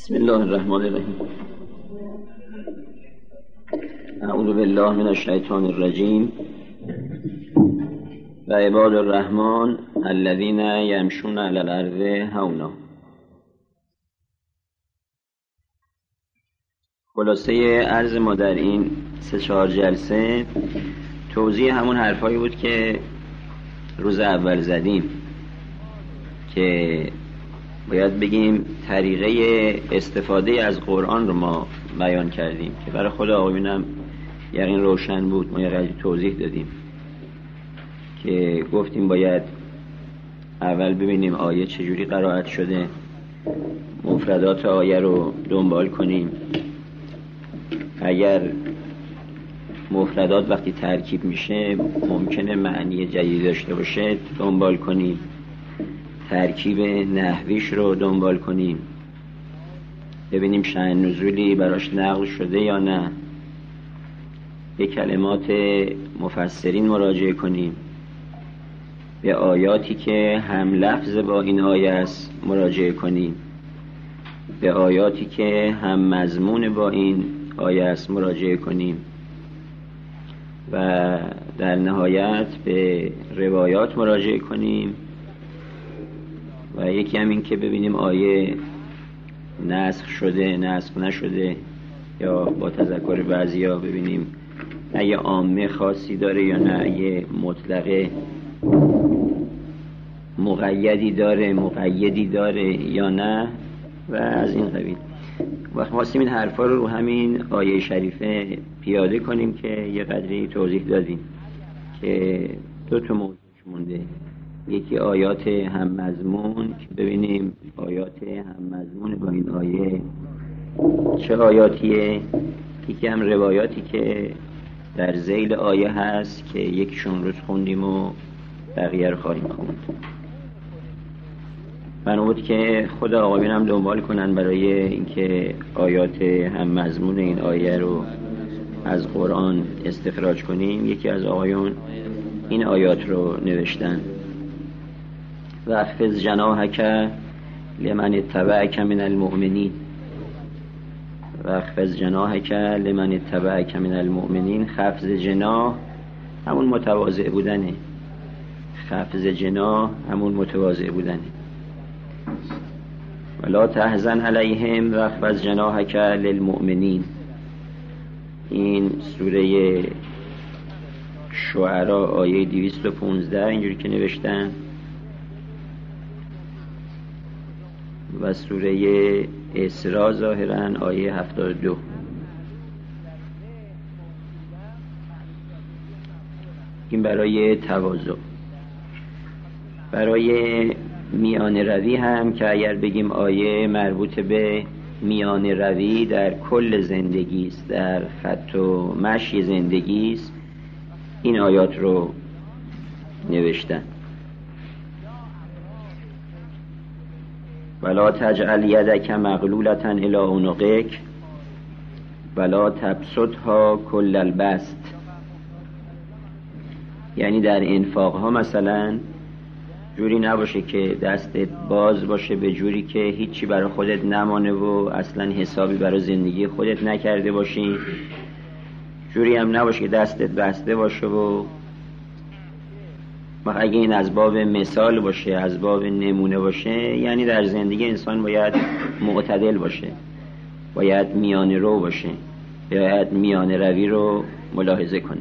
بسم الله الرحمن الرحیم. اعوذ بالله من الشیطان الرجیم. و عباد الرحمن الذین یمشون علی الارض هونا. خلاصه عرض ما در این 3-4 جلسه توضیح همون حرفایی بود که روز اول زدیم، که باید بگیم طریقه استفاده از قرآن رو ما بیان کردیم که برای خود آقایونم یقین روشن بود. ما یه قدری توضیح دادیم که گفتیم باید اول ببینیم آیه چجوری قرائت شده، مفردات آیه رو دنبال کنیم. اگر مفردات وقتی ترکیب میشه ممکنه معنی جدید داشته باشه، دنبال کنیم. ترکیب نحویش رو دنبال کنیم، ببینیم شأن نزولی براش نقل شده یا نه. به کلمات مفسرین مراجعه کنیم، به آیاتی که هم لفظ با این آیه است مراجعه کنیم، به آیاتی که هم مضمون با این آیه است مراجعه کنیم و در نهایت به روایات مراجعه کنیم. و یکی هم این که ببینیم آیه نسخ شده نسخ نشده، یا با تذکر بعضیا ببینیم نه یه عامه خاصی داره یا نه یه مطلقه مقیدی داره مقیدی داره یا نه، و از این قبیل. وقت خواستیم این حرفا رو همین آیه شریفه پیاده کنیم که یه قدری توضیح دادیم که 2 موضوع مونده. یکی آیات هم مضمون که ببینیم آیات هم مضمون با این آیه چه آیاتیه، یکی هم روایاتی که در ذیل آیه هست که یکیشون روز خوندیم و بقیه رو خواهیم خوند. من بود که خود آقایون هم دنبال کنن برای اینکه آیات هم مضمون این آیه رو از قرآن استخراج کنیم. یکی از آقایون این آیات رو نوشتن: واخفض جناحک لمن اتبعک من المؤمنین. واخفض جناحک لمن اتبعک من المؤمنین. خفض جناح همون متواضع بودنه، خفض جناح همون متواضع بودنه. ولا تحزن علیهم واخفض جناحک للمؤمنین. این سوره شعراء آیه 215 اینجوری که نوشتن، و سوره اسراء ظاهرا آیه 72. این برای تواضع. برای میان روی هم که اگر بگیم آیه مربوط به میان روی در کل زندگی است، در خط و مشی زندگی است، این آیات رو نوشتن. ولا تجعل یدک مغلولة الی عنقک ولا تبسطها کل البسط. یعنی در انفاق ها مثلا جوری نباشه که دستت باز باشه به جوری که هیچی برای خودت نمانه و اصلا حسابی برای زندگی خودت نکرده باشی. جوری هم نباشه که دستت بسته باشه و اگه این از باب مثال باشه، از باب نمونه باشه، یعنی در زندگی انسان باید معتدل باشه، باید میان رو باشه، باید میان روی رو ملاحظه کنه.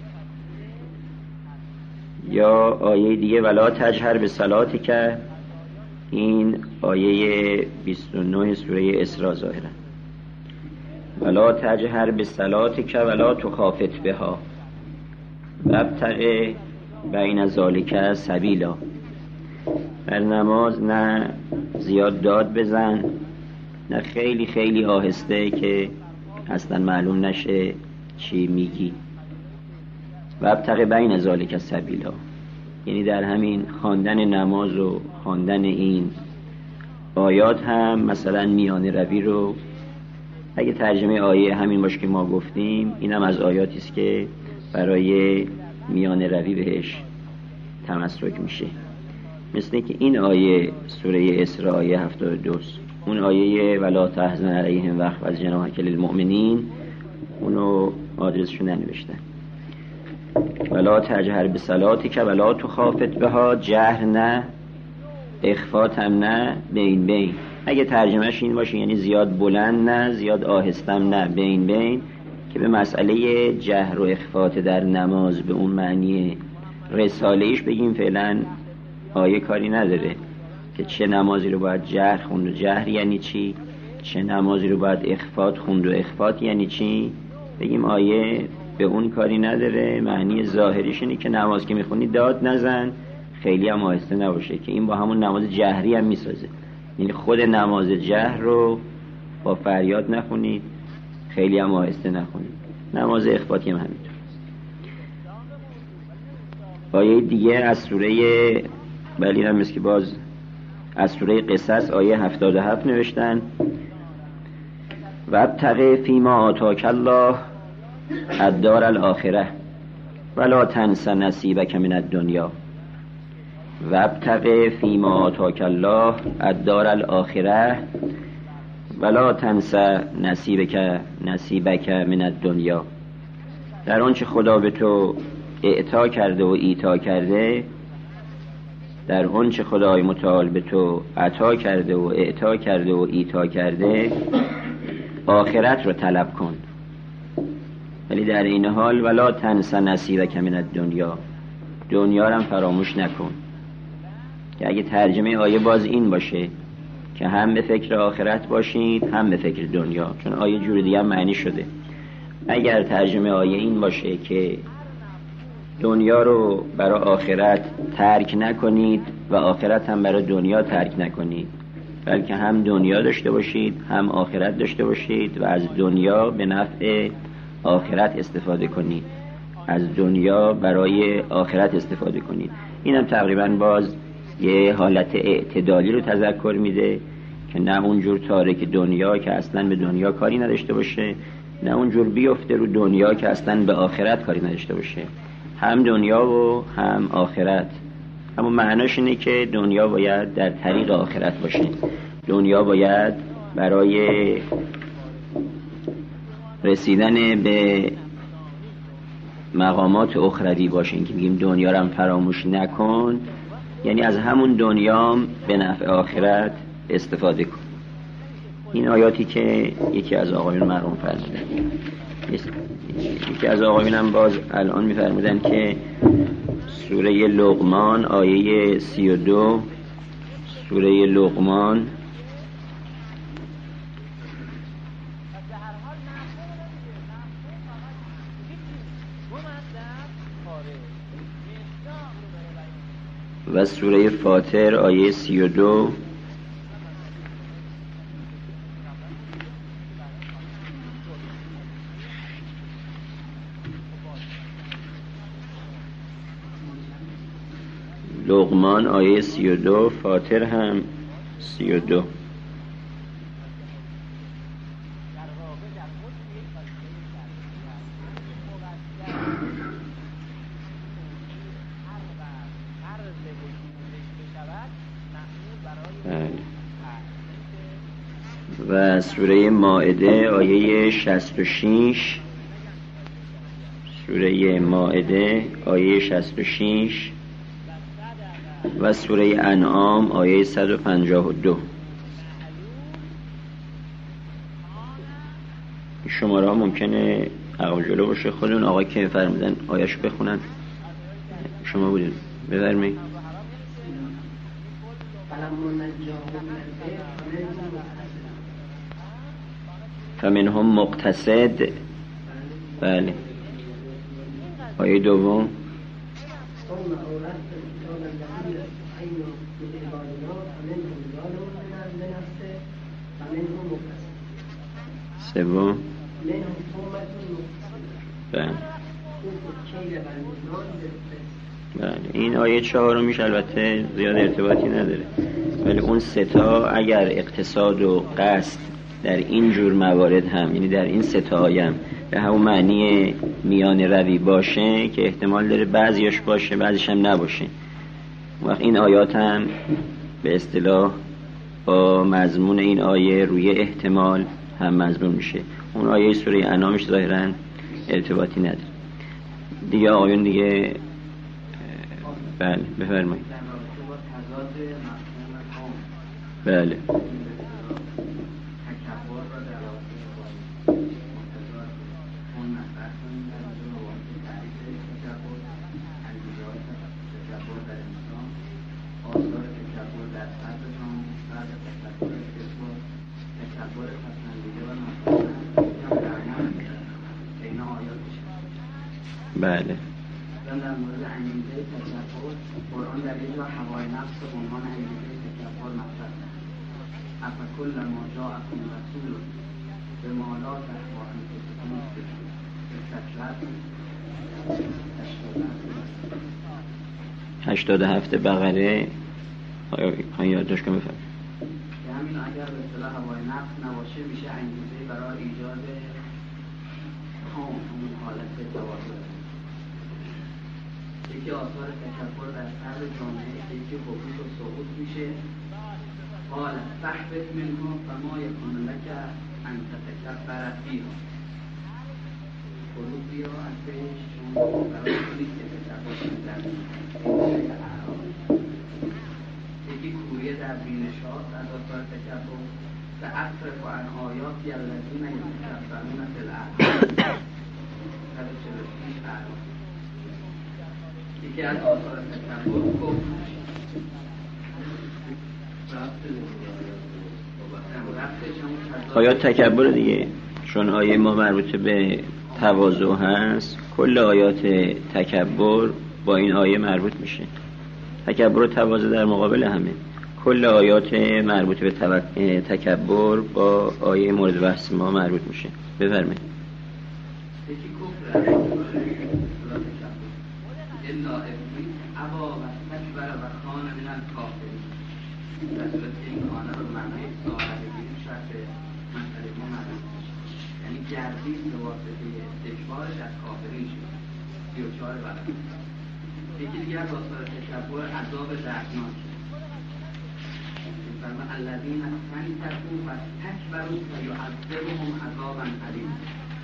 یا آیه دیگه ولا تجهر به صلاتک، این آیه 29 سوره اسراء ظاهرا. ولا تجهر به صلاتک ولا تخافت بها وابتغ بین ذالک سبیلا. در نماز نه زیاد داد بزن، نه خیلی خیلی آهسته که اصلا معلوم نشه چی میگی. و ابتغ بین ذالک سبیلا، یعنی در همین خواندن نماز و خواندن این آیات هم مثلا میان روی رو، اگه ترجمه آیه همین باشه که ما گفتیم، این هم از آیاتی است که برای میان روی بهش تمسک میشه. مثل که این آیه سوره اسراء آیه 72 اون آیه ولا تحزن علیهم واخفض جناحک للمؤمنین اونو آدرسشو ننوشتن. ولا تجهر بصلاتک ولا تخافت بها، جهر نه، اخفات هم نه، بین بین. اگه ترجمهش این باشه یعنی زیاد بلند نه، زیاد آهستم نه، بین بین، که به مسئله جهر و اخفات در نماز به اون معنی رساله‌ایش بگیم فعلا آیه کاری نداره که چه نمازی رو باید جهر خوند و جهر یعنی چی، چه نمازی رو باید اخفات خوند و اخفات یعنی چی. بگیم آیه به اون کاری نداره، معنی ظاهریش اینه که نماز که میخونی داد نزن، خیلی هم آهسته نباشه، که این با همون نماز جهری هم میسازه. یعنی خود نماز جهر رو با فریاد نخونید، خیلی هم آهسته نخونید. نماز اخفاتی هم همینطور. آیه دیگه از سوره ولی هم مثل که باز از سوره قصص آیه 77 نوشتن وابتغ فیما آتاک الله الدار الاخره ولا تنس نصیبک من الدنیا. وابتغ فیما آتاک الله الدار الاخره ولا تنس نصیبک من الدنیا. در آنچه خدا به تو اعطا کرده و ایتا کرده، در آنچه خدای متعال به تو عطا کرده و اعطا کرده و ایتا کرده، آخرت رو طلب کن. ولی در این حال ولا تنس نصیبک من الدنیا، دنیا رو هم فراموش نکن. که اگه ترجمه آیه باز این باشه که هم به فکر آخرت باشید هم به فکر دنیا، چون آیه جور دیگه هم معنی شده. اگر ترجمه آیه این باشه که دنیا رو برای آخرت ترک نکنید و آخرت هم برای دنیا ترک نکنید، بلکه هم دنیا داشته باشید هم آخرت داشته باشید و از دنیا به نفع آخرت استفاده کنید، از دنیا برای آخرت استفاده کنید. این هم تقریبا باز یه حالت اعتدالی رو تذکر میده که نه اونجور تارک دنیا که اصلا به دنیا کاری نداشته باشه، نه اونجور بیفته رو دنیا که اصلا به آخرت کاری نداشته باشه. هم دنیا و هم آخرت. اما معناش اینه که دنیا باید در طریق آخرت باشه. دنیا باید برای رسیدن به مقامات اخروی باشه. این که میگیم دنیا رو هم فراموش نکن، یعنی از همون دنیام به نفع آخرت استفاده کن. این آیاتی که یکی از آقایون مرحوم فرمودن، یکی از آقایون هم باز الان میفرمودن که سوره لقمان آیه 32، سوره لقمان و سوره فاطر آیه 32 لقمان آیه 32 فاطر هم 32. و سوره مائده آیه 66، سوره مائده آیه 66 و سوره انعام آیه 152. شماره ها ممکنه عقب جلو باشه، خودون آقای که فرمودن آیه‌شو بخونن. شما بودید بفرمایید. فمنهم مقتصد. بله. آیه دوم سوم بله. بله. این آیه چهارمیش البته زیاد ارتباطی نداره، ولی اون سه تا اگر اقتصاد و قصد در این جور موارد هم، یعنی در این سه تا آیه هم به همون معنی میان روی باشه که احتمال داره بعضیش باشه بعضیش هم نباشه، وقت این آیات هم به اصطلاح با مضمون این آیه روی احتمال هم مضمون میشه. اون آیه سوره انعامش ظاهراً ارتباطی نداره دیگه. آیون دیگه بله بفرمایید. بله بله. در مورد انگیزه تکبر قرآن در یه جا هوای نفس به عنوان انگیزه تکبر مطرح کرده. افکل ما جاءکم رسول بما لا تهوا انفسکم استکبرتم. 87 بقره آیا یادداشت کنم بفرمایید. همین اگر به اصطلاح هوای نفس نباشه میشه انگیزه برای ایجاد همون حالت توازن. یکی آثار تکبر در سر جامعه یکی حقوق و سقوط میشه. قال فاهبط منها فما یکون لک ان تتکبر فیها. خروج بیا از بهش چون برای کنید که تکبر در یکی کوریه در بینشات از آثار تکبر و اصرف و عن آیاتی الذین یتکبرون فی الارض. یکی از آثار تکبر آیات تکبر دیگه، چون آیه ما مربوط به تواضع هست، کل آیات تکبر با این آیه مربوط میشه. تکبر و تواضع در مقابل همه. کل آیات مربوط به تکبر با آیه مورد بحث ما مربوط میشه. بفرمایید. یکی کفر الا ابلیس ابا و استکبر و کان من الکافرین. در صورت این کانه رو معنای ساعدگی شرط مسئله ما معلوم میشه، یعنی گردید به واسطه استکبارش از کافرین شد. 34 بقره. یکی دیگه از آثار تکبر عذاب دردناک. فرمان الذین استنکفوا و استکبروا فیعذبهم عذابا الیما.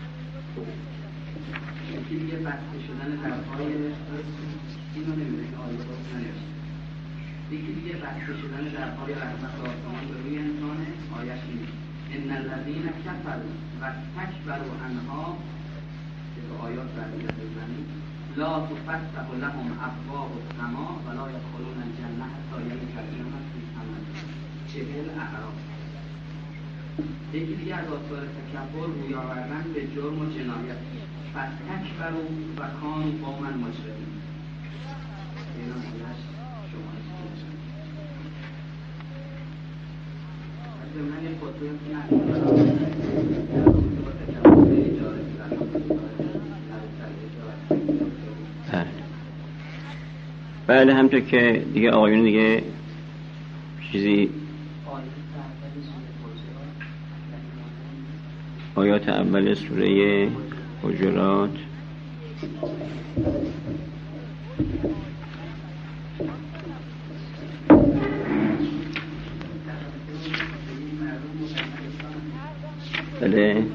یکی دیگه بسته شدن درهای اینو نمیدونی آیه باید ننوشت. یکی دیگه بسته شدن درهای رحمت آسمان به روی انسانه. آیش اینه ان الذین کفروا و استکبروا عنها که به آیات برمی‌گرده بزنید لا تفتح لهم ابواب السماء ولا يدخلون الجنة حتى يلجأوا فی ثمن 40 اعراف. یکی دیگه از آثار تکبر روی آوردن به جرم و جنایت. فاستکبروا و کانوا قوما مجرمین. اینا مولش شما هستید. از من این خطوه بله همطور که دیگه آقایون دیگه چیزی آیات اول سوره حجرات بله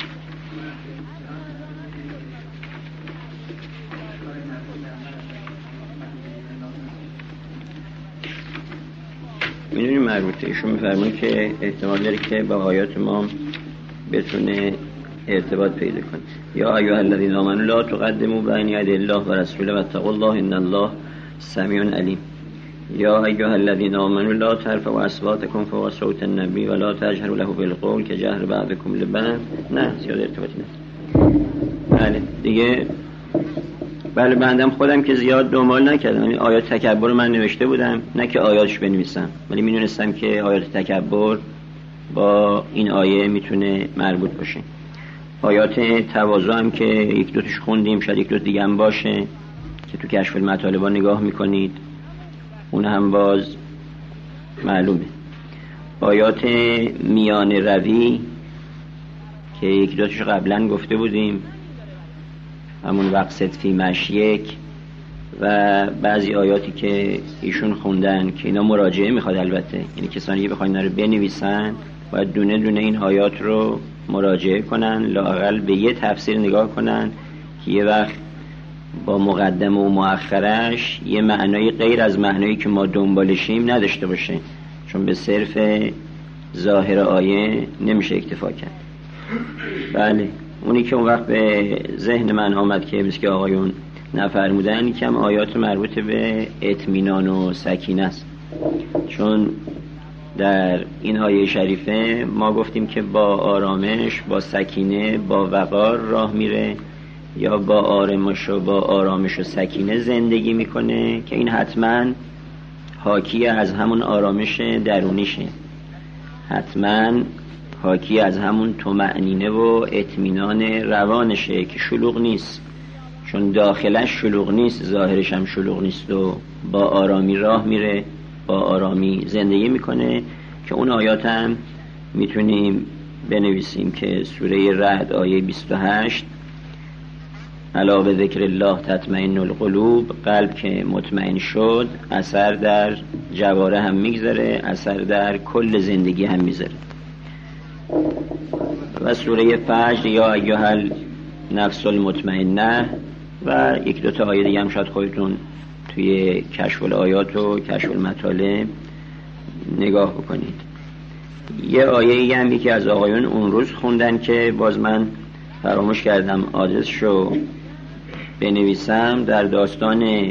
میدونی مربوطه ایشون میفرمون که احتمال داره که با آیات ما بتونه ارتباط پیدا کنه. یا ایها الذین آمنوا لا تقدموا بین یدی الله و رسوله واتقوا الله ان الله سمیع علیم. یا ایها الذین آمنوا لا ترفعوا اصواتکم فوق صوت النبی ولا تجهروا له بالقول که جهر بعضکم لبعض. نه زیاد ارتباطی نه. بله دیگه بله بندم خودم که زیاد دنبال نکردم، یعنی آیات تکبر رو من نوشته بودم، نه که آیاتش بنویسم، ولی میدونستم که آیات تکبر با این آیه میتونه مربوط باشه. آیات تواضع هم که یک دوتش خوندیم، شاید یک دوت دیگه هم باشه که تو کشف المطالب نگاه میکنید، اون هم باز معلومه. آیات میان روی که یک دوتش قبلا گفته بودیم، همون وقصد فی مشیک و بعضی آیاتی که ایشون خوندن که اینا مراجعه میخواد، البته یعنی کسانی که بخواین اینا رو بنویسن باید دونه دونه این آیات رو مراجعه کنن، لااقل به یه تفسیر نگاه کنن که یه وقت با مقدمه و مؤخرش یه معنای غیر از معنایی که ما دنبالشیم نداشته باشه، چون به صرف ظاهر آیه نمیشه اکتفا کرد. بله، اونی که اون وقت به ذهن من آمد که مثل که آقایون نفرمودن کم آیات مربوط به اطمینان و سکینه است، چون در این آیه شریفه ما گفتیم که با آرامش، با سکینه، با وقار راه میره یا با آرامش و سکینه زندگی میکنه که این حتما حاکی از همون آرامش درونیشه، حتما حاکی از همون طمأنینه و اطمینان روانشه که شلوغ نیست، چون داخلش شلوغ نیست ظاهرش هم شلوغ نیست و با آرامی راه میره، با آرامی زندگی میکنه که اون آیات هم میتونیم بنویسیم که سوره رعد آیه 28 الا به ذکر الله تطمئن القلوب، قلب که مطمئن شد اثر در جواره هم میگذاره، اثر در کل زندگی هم میذاره. و سوره فجر یا ایها النفس المطمئنه و یک دو تا آیه دیگه هم شاید خودتون توی کشف الآیات و کشف المطالب نگاه بکنید. یه آیه هم یکی از آقایون اون روز خوندن که باز من فراموش کردم آدرسشو بنویسم، در داستان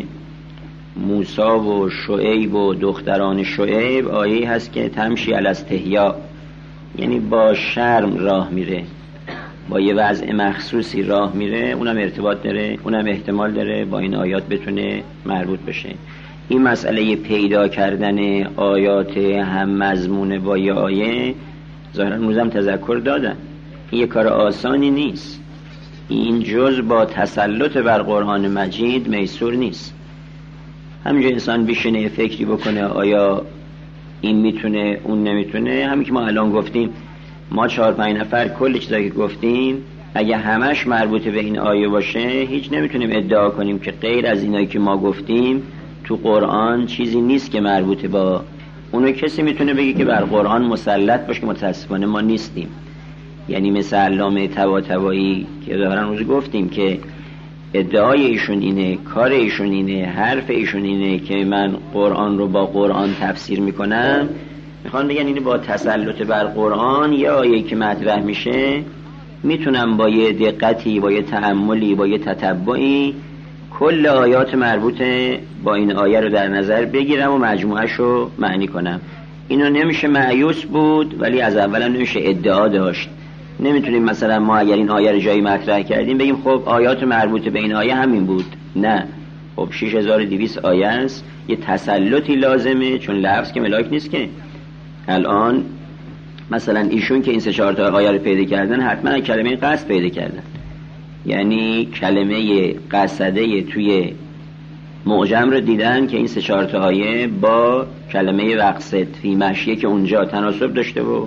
موسی و شعیب و دختران شعیب آیه هست که تمشی علی استحیا، یعنی با شرم راه میره، با یه وضع مخصوصی راه میره، اونم ارتباط داره، اونم احتمال داره با این آیات بتونه مربوط بشه. این مسئله پیدا کردن آیات هم مضمون با یه آیه ظاهرا روزم تذکر دادن، این یه کار آسانی نیست، این جز با تسلط بر قرآن مجید میسور نیست. همینجا انسان بشینه فکری بکنه آیا این میتونه اون نمیتونه، همین که ما الان گفتیم، ما 4-5 نفر کل چیزایی که گفتیم اگه همش مربوط به این آیه باشه هیچ نمیتونیم ادعا کنیم که غیر از اینایی که ما گفتیم تو قرآن چیزی نیست که مربوط با اونو. کسی میتونه بگه که بر قرآن مسلط باشه که متاسفانه ما نیستیم، یعنی مثل علامه طباطبایی که ظاهرا روز گفتیم که ادعای ایشون اینه، کار ایشون اینه، حرف ایشون اینه که من قرآن رو با قرآن تفسیر میکنم، میخوان بگن اینه با تسلط بر قرآن یه آیه که مطرح میشه میتونم با یه دقتی، با یه تأملی، با یه تتبعی کل آیات مربوطه با این آیه رو در نظر بگیرم و مجموعش رو معنی کنم. اینو نمیشه مایوس بود، ولی از اول هم نمیشه ادعا داشت. نمیتونیم مثلا ما اگر این آیه رو جایی مطرح کردیم بگیم خب آیات مربوطه به این آیه همین بود، نه، خب 6200 آیه است، یه تسلطی لازمه، چون لفظ که ملاک نیست که. الان مثلا ایشون که این 3-4 تا آیه رو پیدا کردن حتما کلمه قصد پیدا کردن، یعنی کلمه قصده توی معجم رو دیدن که این 3-4 تا آیه با کلمه وقصد فی مشیه که اونجا تناسب داشته. و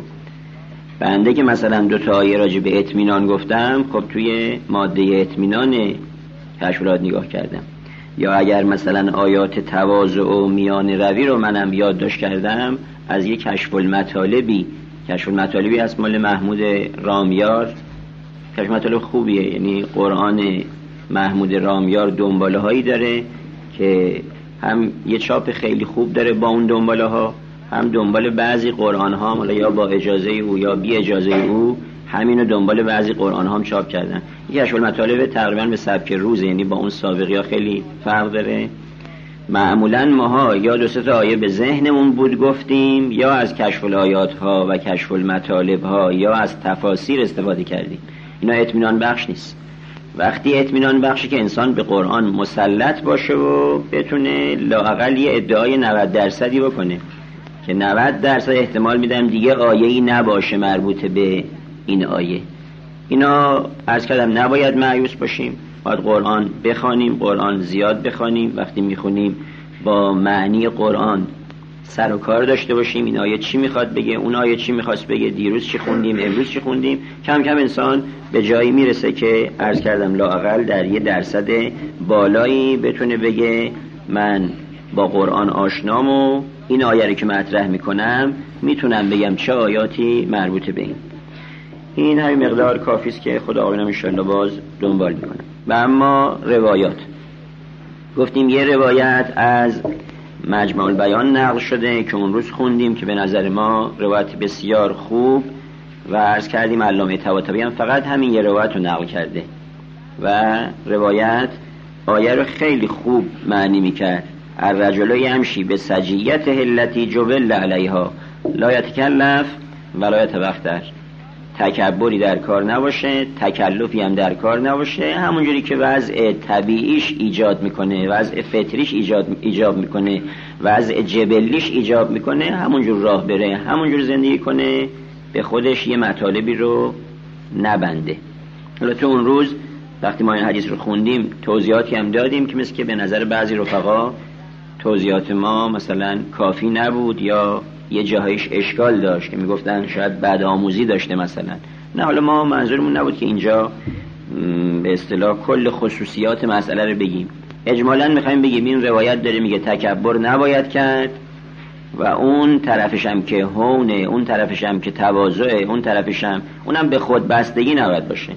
بنده که مثلا 2 تا آیه راجع به اطمینان گفتم، خب توی ماده اطمینان کشف‌الآیات نگاه کردم. یا اگر مثلا آیات تواضع و میان روی رو منم یادداشت کردم از یک کشف المطالبی هست مال محمود رامیار، کشف مطالب خوبیه، یعنی قرآن محمود رامیار دنباله هایی داره که هم یه چاپ خیلی خوب داره با اون دنباله ها، هم دنبال بعضی قرآن ها مالا یا با اجازه او یا بی اجازه او همینو دنبال بعضی قرآن ها هم چاپ کردن. یکی کشف المطالب تقریبا به سبک روز، یعنی با اون سابقی ها خیلی فرق داره. معمولا ماها یا 2-3 تا آیه به ذهنمون بود گفتیم، یا از کشف الآیات ها و کشف المطالب ها یا از تفاسیر استفاده کردیم. اینا اطمینان بخش نیست. وقتی اطمینان بخشی که انسان به قرآن مسلط باشه و بتونه لااقل یه ادعای 90% بکنه که 90% احتمال میدم دیگه آیه‌ای نباشه مربوط به این آیه. اینا عرض کردم نباید مایوس باشیم، باید قرآن بخوانیم، قرآن زیاد بخوانیم. وقتی میخونیم با معنی قرآن سر و کار داشته باشیم. این آیه چی میخواد بگه، اون آیه چی میخواست بگه، دیروز چی خوندیم، امروز چی خوندیم. کم کم انسان به جایی میرسه که عرض کردم لااقل در یه درصد بالایی بتونه بگه من با قرآن آشنام و این آیه رو که مطرح میکنم میتونم بگم چه آیاتی مربوط به این همین مقدار کافی است که خدا آقایان ان شاء الله باز دنبال میکنم. و اما روایات، گفتیم یه روایت از مجمع البیان نقل شده که اون روز خوندیم که به نظر ما روایت بسیار خوب و عرض کردیم علامه طباطبایی هم فقط همین یه روایت رو نقل کرده و روایت آیه رو خیلی خوب معنی میکرد. الرجل یمشی به سجیته التی جبل علیها لا یتکلف ولا یتبختر. تکبری در کار نباشه، تکلفی هم در کار نباشه، همونجوری که وضع طبیعیش ایجاد میکنه، وضع فطریش ایجاب میکنه، وضع جبلیش ایجاب میکنه، همونجور راه بره، همونجور زندگی کنه، به خودش یه مطالبی رو نبنده. البته اون روز وقتی ما این حدیث رو خوندیم توضیحاتی هم دادیم که مثل که به نظر بعضی رفقا توضیحات ما مثلا کافی نبود یا یه جاهایش اشکال داشت که میگفتن شاید بعد آموزی داشته مثلا. نه، حالا ما منظورمون نبود که اینجا به اصطلاح کل خصوصیات مسئله رو بگیم. اجمالاً میخوایم بگیم این روایت داره میگه تکبر نباید کرد و اون طرفش هم که هونه، اون طرفش هم که تواضعه، اون طرفش هم اونم به خود بستگی نباید باشه.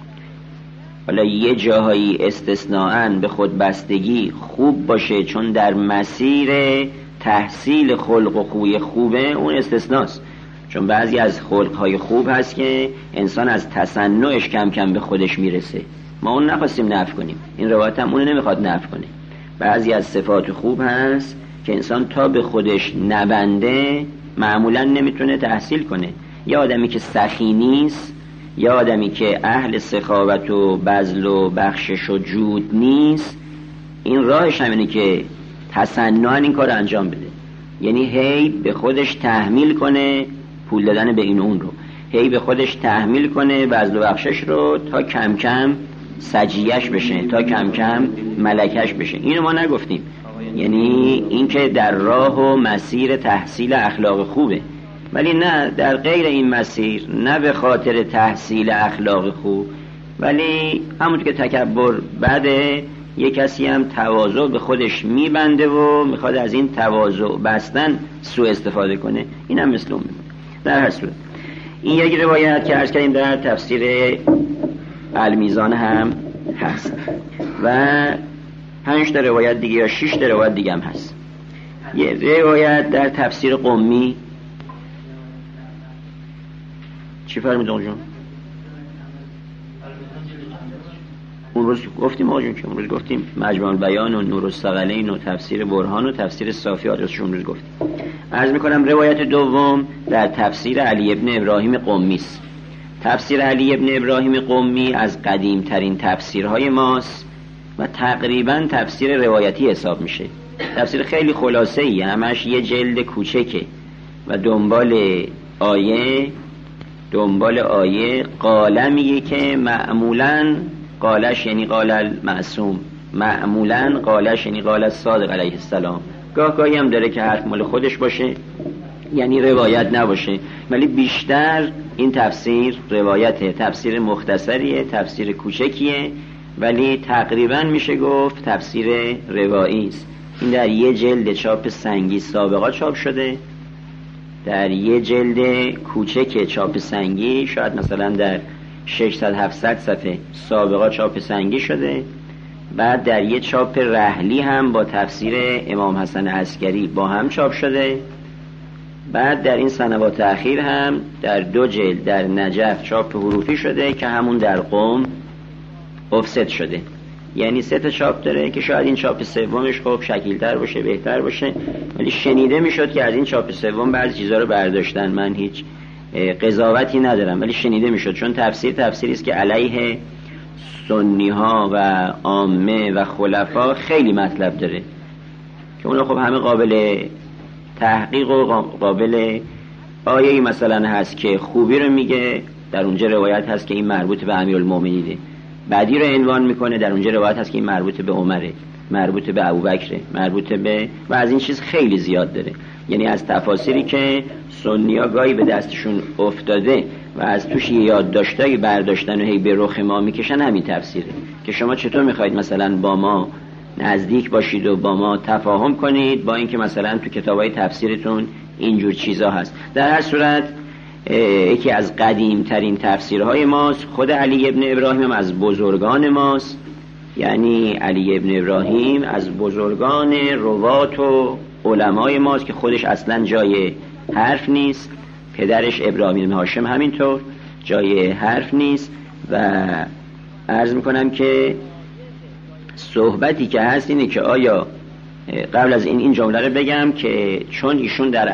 حالا یه جاهایی استثناءً به خود بستگی خوب باشه چون در مسیر تحصیل خلق و خوی خوبه، اون استثناست. چون بعضی از خلقهای خوب هست که انسان از تصنعش کم کم به خودش میرسه، ما اون نخواستیم نفی کنیم، این روایت هم اون نمیخواد نفی کنه. بعضی از صفات خوب هست که انسان تا به خودش نبنده معمولا نمیتونه تحصیل کنه. یا آدمی که سخی نیست، یا آدمی که اهل سخاوت و بذل و بخشش و جود نیست، این راهش همینه که تصنعاً این کار انجام بده. یعنی هی به خودش تحمیل کنه پول دادن به این اون رو، هی به خودش تحمیل کنه بذل و بخشش رو تا کم کم سجیش بشه، تا کم کم ملکش بشه. اینو ما نگفتیم، یعنی این که در راه و مسیر تحصیل اخلاق خوبه، ولی نه در غیر این مسیر، نه به خاطر تحصیل اخلاق خوب، ولی همون که تکبر بعده یک کسی هم تواضع به خودش میبنده و میخواد از این تواضع بستن سوء استفاده کنه، این هم مثل اون. در هر صورت این یک روایت که عرض کردیم در تفسیر المیزان هم هست و 5 تا روایت دیگه یا 6 تا روایت دیگه هم هست. یه روایت در تفسیر قمی چی فرمید آقا جون؟ اون روز گفتیم آقا جون که اون روز گفتیم مجمع البیان و نور الثقلین و تفسیر برهان و تفسیر صافیات رو اون روز گفتیم. عرض میکنم روایت دوم در تفسیر علی ابن ابراهیم قمی است. تفسیر علی ابن ابراهیم قمی از قدیم ترین تفسیرهای ماست و تقریبا تفسیر روایتی حساب میشه. تفسیر خیلی خلاصه ای، همش یه جلد کوچکه و دنبال آیه قاله میگه که معمولاً قالش یعنی قال المعصوم، معمولاً قالش یعنی قال الصادق علیه السلام. گاهی هم داره که حرف مال خودش باشه یعنی روایت نباشه، ولی بیشتر این تفسیر روایته، تفسیر مختصریه، تفسیر کوچکیه، ولی تقریبا میشه گفت تفسیر روایی است. این در یه جلد چاپ سنگی سابقا چاپ شده، در یه جلد کوچک چاپ سنگی شاید مثلا در 600-700 صفحه سابقا چاپ سنگی شده، بعد در یه چاپ رحلی هم با تفسیر امام حسن عسکری با هم چاپ شده، بعد در این سنوات اخیر هم در 2 جلد در نجف چاپ حروفی شده که همون در قم افست شده. یعنی 3 تا چاپ داره که شاید این چاپ سومش خب شکیل‌تر باشه، بهتر باشه، ولی شنیده میشد که از این چاپ سوم بعضی چیزا رو برداشتن. من هیچ قضاوتی ندارم ولی شنیده میشد، چون تفسیری است که علیه سنی ها و عامه و خلفا خیلی مطلب داره که اون خب همه قابل تحقیق و قابل آیه‌ای مثلا هست که خوبی رو میگه، در اونجا روایت هست که این مربوط به امیرالمومنینه، بعدی رو عنوان میکنه، در اونجا روایت هست که این مربوط به عمره، مربوط به ابوبکر، مربوط به و از این چیز خیلی زیاد داره. یعنی از تفاسیری که سنی‌ها گاهی به دستشون افتاده و از توش یادداشتایی برداشتن و هی به رخ ما میکشن، همین تفسیره که شما چطور میخواید مثلا با ما نزدیک باشید و با ما تفاهم کنید با اینکه مثلا تو کتابای تفسیرتون اینجور چیزا هست. در هر صورت یکی از قدیم ترین تفسیرهای ماست. خود علی ابن ابراهیم هم از بزرگان ماست، یعنی علی ابن ابراهیم از بزرگان روات و علمای ماست که خودش اصلا جای حرف نیست. پدرش ابراهیم بن هاشم همینطور جای حرف نیست. و عرض میکنم که صحبتی که هست اینه که آیا قبل از این جمله رو بگم که چون ایشون در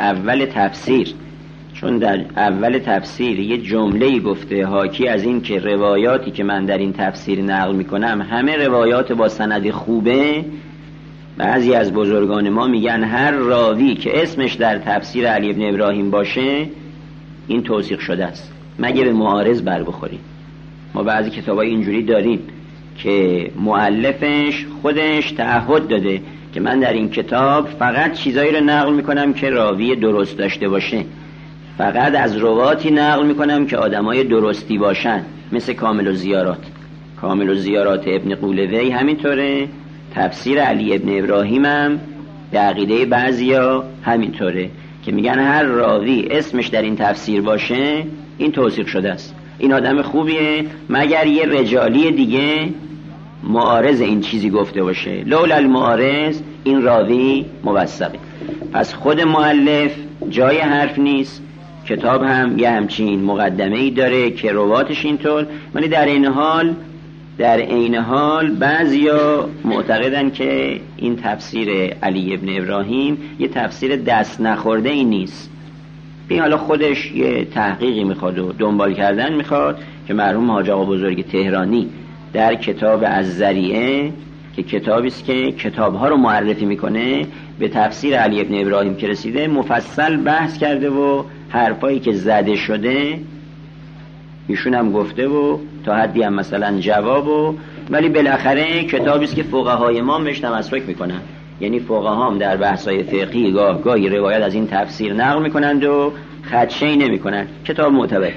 اول تفسیر یه جمله‌ای گفته حاکی از این که روایاتی که من در این تفسیر نقل میکنم همه روایات با سند خوبه، بعضی از بزرگان ما میگن هر راوی که اسمش در تفسیر علی ابن ابراهیم باشه این توثیق شده است، مگه به معارض بر بخوریم. ما بعضی کتابای اینجوری داریم که مؤلفش خودش تعهد داده که من در این کتاب فقط چیزایی رو نقل میکنم که راوی درست داشته باشه، فقط از رواتی نقل میکنم که آدمای درستی باشن، مثل کامل الزیارات ابن قولوی همینطوره. تفسیر علی ابن ابراهیم هم به عقیده بعضیا همینطوره که میگن هر راوی اسمش در این تفسیر باشه این توثیق شده است، این آدم خوبیه، مگر یه رجالی دیگه معارض این چیزی گفته باشه، لولا المعارض این راوی موثقه. پس خود مؤلف جای حرف نیست، کتاب هم یه همچین مقدمه‌ای داره که رواتش اینطور، ولی در این حال بعضیا معتقدن که این تفسیر علی ابن ابراهیم یه تفسیر دست نخورده ای نیست. این حالا خودش یه تحقیقی میخواد و دنبال کردن میخواد که مرحوم حاج آقا بزرگ تهرانی در کتاب الذریعه که کتابی است که کتاب‌ها رو معرفی میکنه به تفسیر علی ابن ابراهیم که رسیده مفصل بحث کرده و حرفایی که زده شده ایشون هم گفته و تا حدی هم مثلا جواب ولی بالاخره کتابی است که فقهای ما بهش تمسک میکنن، یعنی فقها هم در بحث‌های فقهی گاهی روایت از این تفسیر نقل میکنند و خدشه‌ای نمیکنند. کتاب معتبر.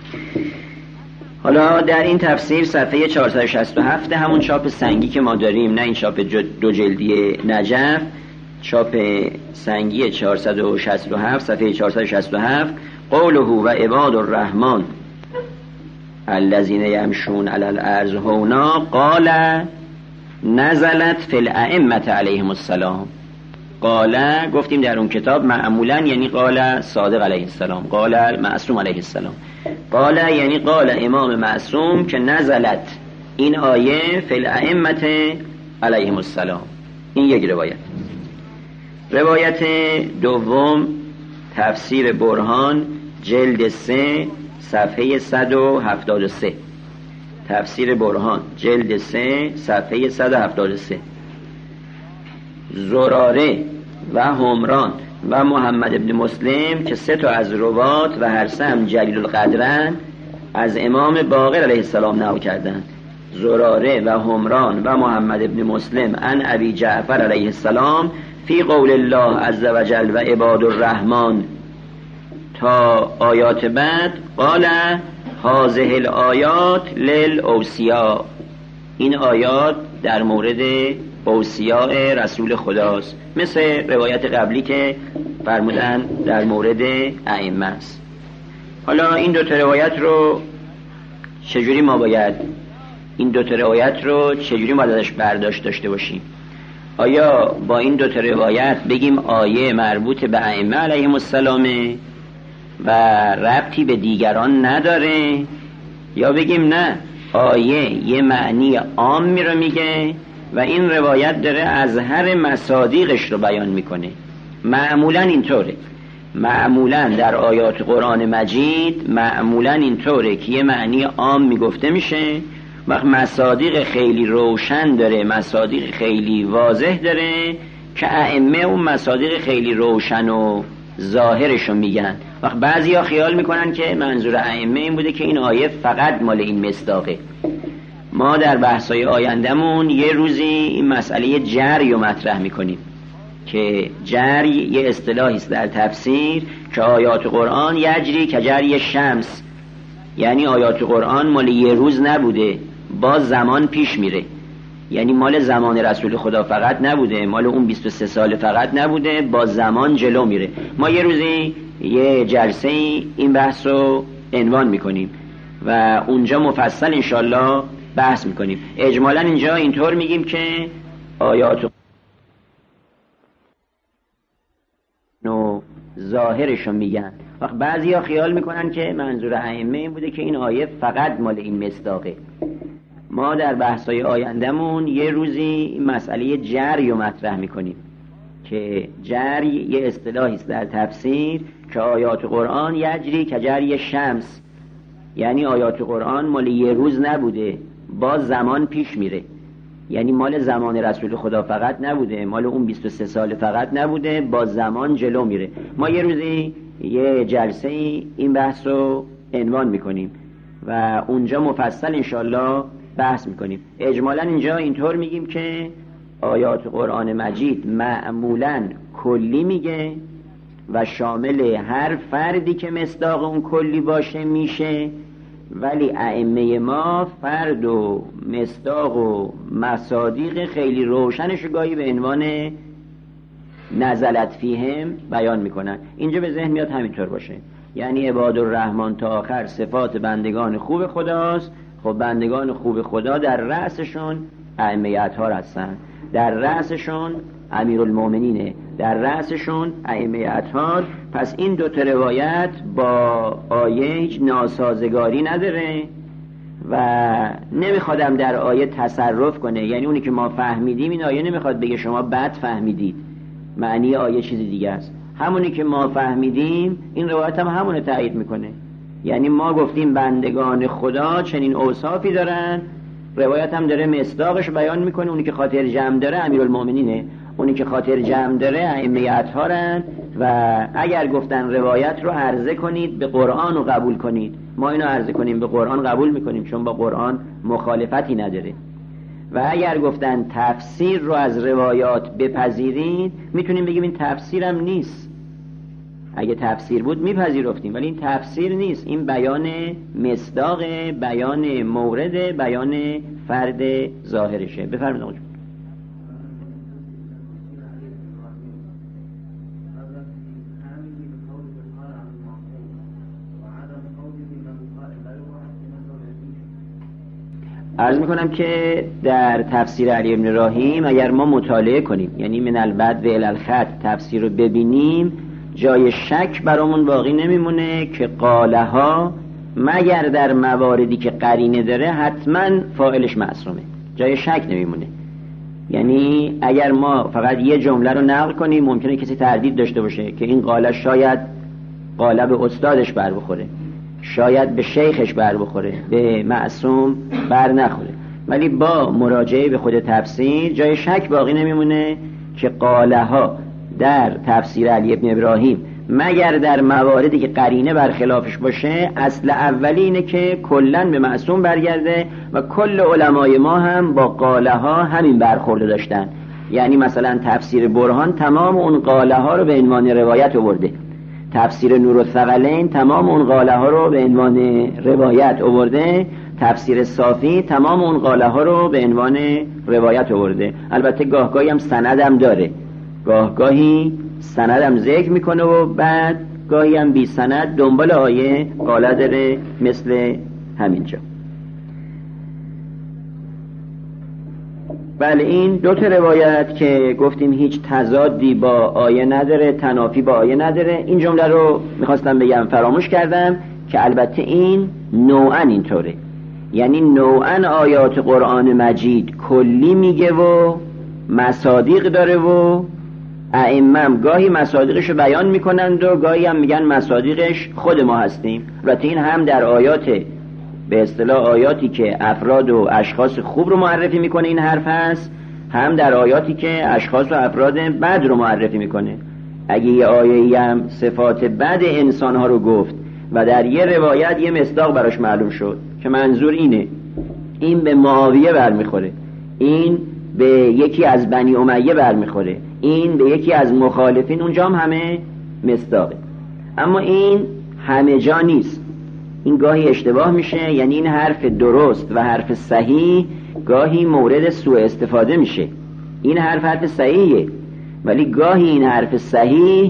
حالا در این تفسیر صفحه 467 همون چاپ سنگی که ما داریم، نه این چاپ دو جلدی نجف، چاپ سنگی 467 صفحه 467 قوله و عباد الرحمن الذين يمشون على الارض هونا قال نزلت فی الائمه علیهم السلام. قال گفتیم در اون کتاب معمولا یعنی قال صادق علیه السلام، قال معصوم علیه السلام، قال یعنی قال امام معصوم که نزلت این آیه فی الائمه علیهم السلام. این یک روایت. روایت دوم تفسیر برهان جلد 3 صفحه 173. تفسیر برهان جلد 3 صفحه 173. زراره و همران و محمد ابن مسلم که 3 تا از روات و هر سه هم جلیل القدرن از امام باقر علیه السلام نقل کردند. زراره و همران و محمد ابن مسلم عن ابی جعفر علیه السلام فی قول الله عز وجل و عباد الرحمن تا آیات بعد قال هذه الآیات للأوصیاء. این آیات در مورد اوصیاء رسول خداست، مثل روایت قبلی که فرمودن در مورد ائمه است. حالا این دو تا روایت رو چجوری ما باید ازش برداشت داشته باشیم؟ آیا با این دو تا روایت بگیم آیه مربوط به ائمه علیهم السلام و ربطی به دیگران نداره، یا بگیم نه آیه یه معنی عامی رو میگه و این روایت داره از هر مصادیقش رو بیان میکنه؟ معمولا اینطوره، معمولا در آیات قرآن مجید معمولا اینطوره که یه معنی عام میگفته میشه، وقت مصادیق خیلی روشن داره، مصادیق خیلی واضح داره که ائمه اون مصادیق خیلی روشن و ظاهرشو میگن. وقت بعضی ها خیال میکنن که منظور ائمه این بوده که این آیه فقط مال این مصداقه. ما در بحثای آیندمون یه روزی این مسئله جری رو مطرح میکنیم که جری یه اصطلاحی است در تفسیر که آیات قرآن یجری که جری شمس، یعنی آیات قرآن مال یه روز نبوده، با زمان پیش میره. یعنی مال زمان رسول خدا فقط نبوده، مال اون 23 سال فقط نبوده، با زمان جلو میره. ما یه روزی یه جلسه این بحث رو عنوان میکنیم و اونجا مفصل انشالله بحث میکنیم. اجمالا اینجا اینطور میگیم که آیات نو ظاهرشو میگن. وقت بعضی ها خیال میکنن که منظور ائمه این بوده که این آیه فقط مال این مصداقه. ما در بحثای آیندمون یه روزی این مسئله جری رو مطرح میکنیم که جری یه اصطلاحی است در تفسیر که آیات قرآن یجری که جری شمس، یعنی آیات قرآن مال یه روز نبوده، با زمان پیش میره. یعنی مال زمان رسول خدا فقط نبوده، مال اون 23 سال فقط نبوده، با زمان جلو میره. ما یه روزی یه جلسه این بحث رو عنوان میکنیم و اونجا مفصل انشالله بحث میکنیم. اجمالا اینجا اینطور میگیم که آیات قرآن مجید معمولاً کلی میگه و شامل هر فردی که مصداق اون کلی باشه میشه، ولی ائمه ما فرد و مصداق و مصادیق خیلی روشنش گاهی به عنوان نزلت فیهم بیان میکنن. اینجا به ذهن میاد همینطور باشه، یعنی عباد الرحمن تا آخر صفات بندگان خوب خداست. خب بندگان خوب خدا در رأسشون ائمه اطهار هستن، در رأسشون امیرالمومنینه، در رأسشون ائمه اطهار. پس این دو تا روایت با آیه هیچ ناسازگاری نداره و نمیخوادم در آیه تصرف کنه. یعنی اونی که ما فهمیدیم این آیه نمیخواد بگه شما بد فهمیدید، معنی آیه چیز دیگه است. همونی که ما فهمیدیم این روایت هم همونه تایید میکنه. یعنی ما گفتیم بندگان خدا چنین اوصافی دارن، روایت هم داره مصداقش بیان میکنه. اونی که خاطر جمع داره امیرالمومنینه، اونی که خاطر جمع داره ائمه اطهارن. و اگر گفتن روایت رو عرضه کنید به قرآن و قبول کنید، ما اینو عرضه کنیم به قرآن قبول میکنیم چون با قرآن مخالفتی نداره. و اگر گفتن تفسیر رو از روایات بپذیرید، میتونیم بگیم این تفسیرم نیست. اگه تفسیر بود میپذیرفتیم، ولی این تفسیر نیست، این بیان مصداق، بیان مورد، بیان فرد ظاهرشه. بفرمایید آقا. عرض میکنم که در تفسیر علی ابن راهیم اگر ما مطالعه کنیم، یعنی من البدو الی الخط تفسیر رو ببینیم، جای شک برامون باقی نمیمونه که قاله ها مگر در مواردی که قرینه داره حتما فاعلش معصومه، جای شک نمیمونه. یعنی اگر ما فقط یه جمله رو نقل کنیم ممکنه کسی تردید داشته باشه که این قاله شاید قاله به استادش بر بخوره، شاید به شیخش بر بخوره، به معصوم بر نخوره. ولی با مراجعه به خود تفسیر جای شک باقی نمیمونه که قاله ها در تفسیر علی ابن ابراهیم مگر در مواردی که قرینه برخلافش باشه، اصل اولی اینه که کلن به معصوم برگرده و کل علمای ما هم با قاله ها همین برخورد داشتن. یعنی مثلا تفسیر برهان تمام اون قاله ها رو به عنوان روایت آورده، تفسیر نورالثقلین تمام اون قاله ها رو به عنوان روایت آورده، تفسیر صافی تمام اون قاله ها رو به عنوان روایت آورده. البته گاهگاهی هم سندم داره، گاهگاهی سندم ذکر میکنه و بعد گاهی هم بی سند دنبال آیه قاله داره، مثل همینجا. بله، این دو تا روایت که گفتیم هیچ تضادی با آیه نداره، تنافی با آیه نداره، این جمله رو میخواستم بگم فراموش کردم که البته این نوعاً اینطوره. یعنی نوعاً آیات قرآن مجید کلی میگه و مصادیق داره و ائمه گاهی مصادیقش رو بیان میکنند و گاهی هم میگن مصادیقش خود ما هستیم. البته این هم در آیات به اصطلاح آیاتی که افراد و اشخاص خوب رو معرفی میکنه این حرف هست، هم در آیاتی که اشخاص و افراد بد رو معرفی میکنه. اگه یه آیه‌ای هم صفات بد انسانها رو گفت و در یه روایت یه مصداق براش معلوم شد که منظور اینه، این به معاویه برمیخوره، این به یکی از بنی امیه برمیخوره، این به یکی از مخالفین اونجا هم همه مصداقه، اما این همه جا نیست. این گاهی اشتباه میشه، یعنی این حرف درست و حرف صحیح گاهی مورد سوء استفاده میشه. این حرف صحیحه، ولی گاهی این حرف صحیح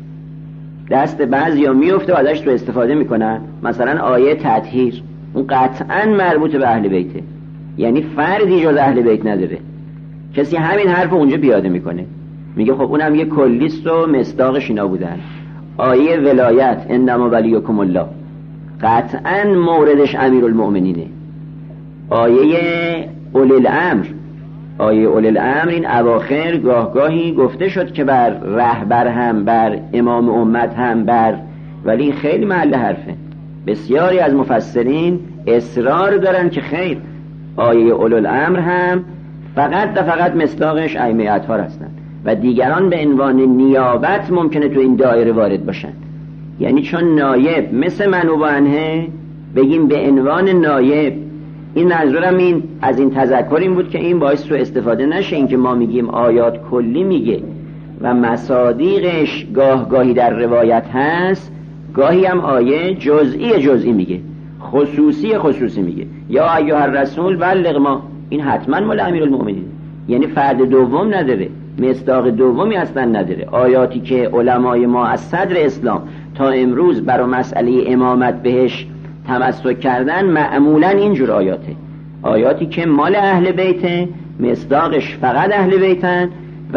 دست بعضیا میفته و ازش سوء استفاده میکنن. مثلا آیه تطهیر، اون قطعا مربوط به اهل بیته، یعنی فردی جز اهل بیت نداره. کسی همین حرف اونجا پیاده میکنه، میگه خب اونم یه کلیست و مصداقش اینا بودن. آیه ولایت انما ولیکم الله قطعا موردش امیرالمؤمنینه. آیه اولی الامر، آیه اولی الامر این اواخر گاهی گفته شد که بر رهبر هم، بر امام امت هم، بر، ولی خیلی محل حرفه. بسیاری از مفسرین اصرار دارن که خیر، آیه اولی الامر هم فقط و فقط مصداقش ائمه اطهار هستن و دیگران به عنوان نیابت ممکنه تو این دایره وارد باشن. یعنی چون نایب مثل منوب عنه بگیم به عنوان نایب. این منظورم این از این تذکر این بود که این باعث سوء استفاده نشه. این که ما میگیم آیات کلی میگه و مصادیقش گاهی در روایت هست، گاهی هم آیه جزئی میگه، خصوصی میگه. یا ایها الرسول بلغ ما، این حتما مال امیرالمؤمنین، یعنی فرد دوم نداره، مصداق دومی اصلا نداره. آیاتی که علمای ما از صدر اسلام تا امروز برای مسئله امامت بهش تمسک کردن معمولا اینجور آیاتی که مال اهل بیته، مصداقش فقط اهل بیتن و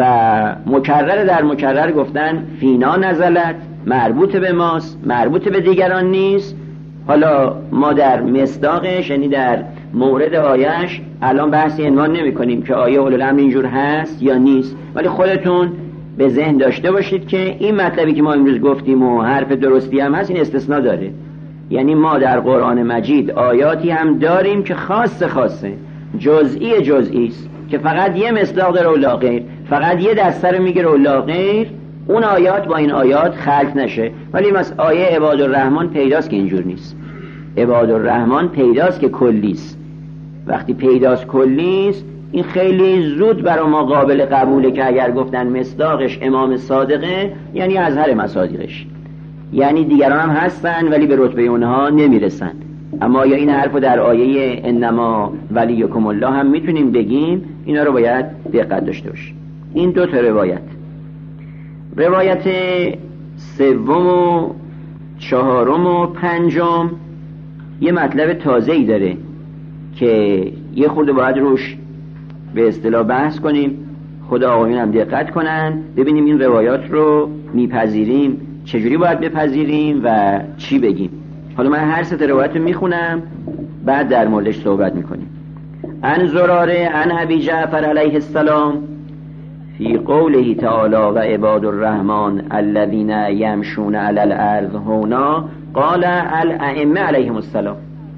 مکرر گفتن فینا نزلت، مربوط به ماست، مربوط به دیگران نیست. حالا ما در مصداقش، یعنی در مورد آیهش الان بحثی عنوان نمی کنیم که آیه اولو الامر اینجور هست یا نیست، ولی خودتون به ذهن داشته باشید که این مطلبی که ما امروز گفتیم و حرف درستی هم هست، این استثناء داره. یعنی ما در قرآن مجید آیاتی هم داریم که خاصه جزئی است که فقط یه مصداق داره و لا غیر، فقط یه دسته رو میگیره و لا غیر. اون آیات با این آیات خلط نشه. ولی مثلا آیه عباد الرحمن پیداست که اینجور نیست. عباد الرحمن پیداست که کلیست. وقتی پیداست کلیست، این خیلی زود برای ما قابل قبوله که اگر گفتن مصداقش امام صادقه، یعنی ازهر مصادیقش، یعنی دیگران هم هستن ولی به رتبه اونها نمیرسن. اما یا این حرفو در آیه انما ولیکم الله هم میتونیم بگیم. اینا رو باید دقت داشته باشیم. این دو تا روایت سوم و چهارم و پنجم یه مطلب تازه‌ای داره که یه خورده باید روش به اصطلاح بحث کنیم. خدا آقایون هم دقت کنن، ببینیم این روایات رو میپذیریم، چجوری باید بپذیریم و چی بگیم. حالا من هر سه روایت رو میخونم، بعد در موردش صحبت میکنیم. عن زراره عن ابی جعفر علیه السلام فی قوله تعالی و عباد الرحمن الذین یمشون علی الارض هونا قال الائمه علیهم السلام.